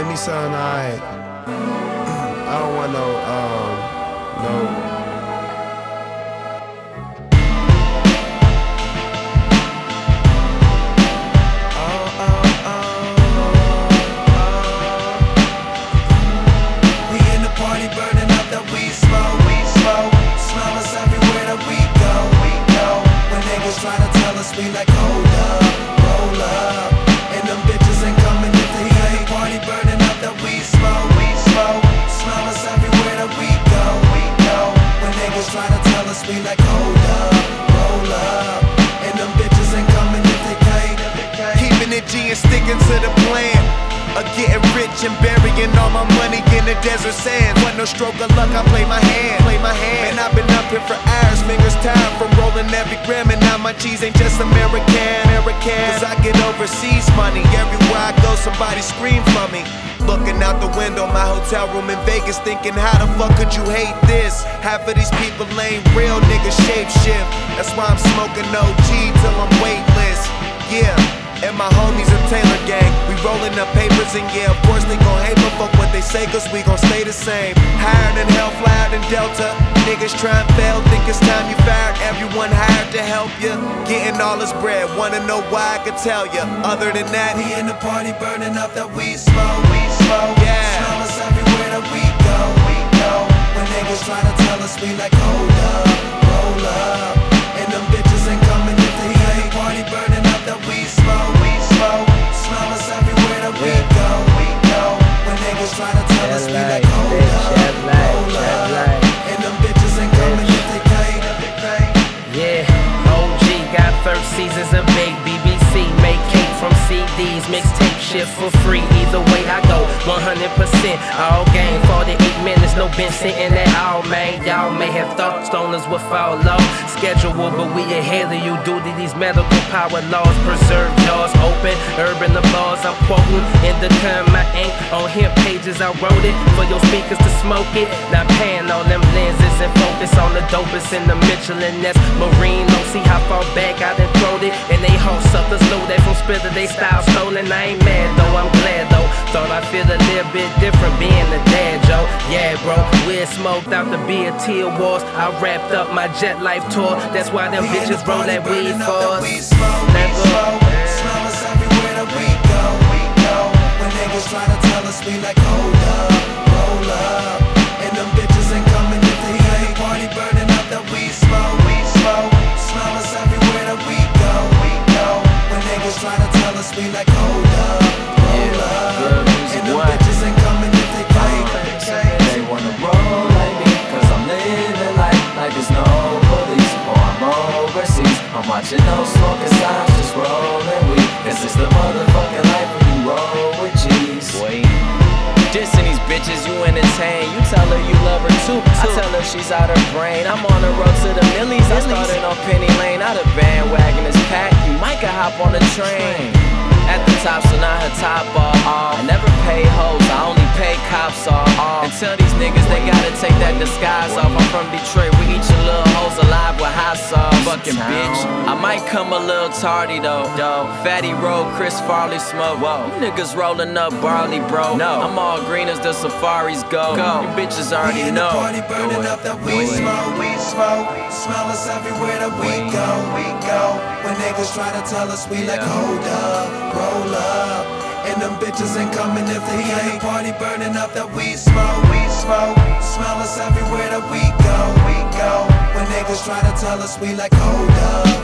Play me something alright. I don't want no. We in the party burning up that weed smoke. Smell us everywhere that we go. When niggas try to tell us we like hold up, roll up, and them bitches ain't coming if they ain't. Party burning up that weed smoke. Smell us everywhere that we go. When niggas try to tell us we like hold up, roll up, and them bitches ain't coming if they can't. Keeping it G and sticking to the plan of getting rich and burying all my money in the desert sand. Wasn't no stroke of luck, I play my hand. And I've been up here for hours, fingers tired from rolling every gram. And now my cheese ain't just American. Cause I get overseas money. Everywhere I go, somebody scream for me. Looking out the window, my hotel room in Vegas, thinking how the fuck could you hate this? Half of these people ain't real, niggas shape shift. That's why I'm smoking OG till I'm weightless. Yeah. And my homies in Taylor gang, we rolling up papers and yeah, of course they gon' hate, but fuck what they say, cause we gon' stay the same. Higher than hell, flyer than Delta. Niggas try and fail, think it's time you fired. Everyone hired to help you, getting all this bread. Wanna know why I could tell you. Other than that, we in the party burning up that weed smoke. Yeah. Smell us everywhere that we go. When niggas try to tell us we like hold up, roll up, and them bitches ain't coming if they ain't. Party burning up that weed smoke. Smell us everywhere that we go. When niggas try to tell us we like hold up, roll up, and them bitches ain't coming if they can't. Yeah, OG got first seasons of big BBC. Make cake from CDs, mixtape shit for free. Either way I go, 100% all game. 48 minutes, no bench sitting at all, man. Y'all may have thought stoners would fall low schedule, but we ahead of you due to these medical power laws. Preserve jaws open, urban the bars I'm quoting. In the term my ink on hip pages I wrote it for your speakers to smoke it. Not paying all them lenses and focus on the dopest in the Michelin nest. Marine, don't see how far back I done throwed it. And they whole suckers know that from spitter they style stolen. I ain't mad though, I'm glad though. Thought I feel a little bit different being a dad, Joe. Yeah, bro, we're smoked out the BET Awards. I wrapped up my jet life tour. That's why them bitches roll that weed for us. Smell us everywhere that we go. When niggas try to tell us we like hold up, roll up, and them bitches ain't coming if they ain't. Party burning up that weed smoke. Smell us everywhere that we go. When niggas try to tell us we like hold up, roll up, and them bitches ain't coming if they can't. They wanna roll like me, cause I'm living like there's no police, or I'm overseas. I'm watching no smoking signs, just rolling weed. Cause it's the motherfucking life when you roll with G's. Boy, dissing these bitches you entertain. You tell her you love her too. I tell her she's out her brain. I'm on the road to the millies. I started on Penny Lane. Now the bandwagon is packed. You might could hop on the train. At the top, so now her top off. I never pay hoes, I only pay cops off. And tell these niggas they gotta take that disguise off. I'm from Detroit, we eat your little hoes alive with hot sauce. Fucking bitch, I might come a little tardy though. Fatty Road, Chris Farley smoke. Whoa, you niggas rolling up barley, bro. No, I'm all green as the safaris go. You bitches already know. Party burning up that weed smoke. Smell us everywhere that we go. When niggas try to tell us we like hold up, roll up, and them bitches ain't coming if they ain't. Party burning up that weed smoke. Smell us everywhere that we go. When niggas try to tell us we like hold up,